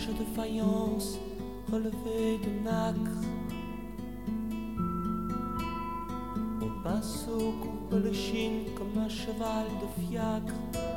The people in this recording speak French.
planches de faïence relevées de nacre. Mon pinceau coupe le chine comme un cheval de fiacre.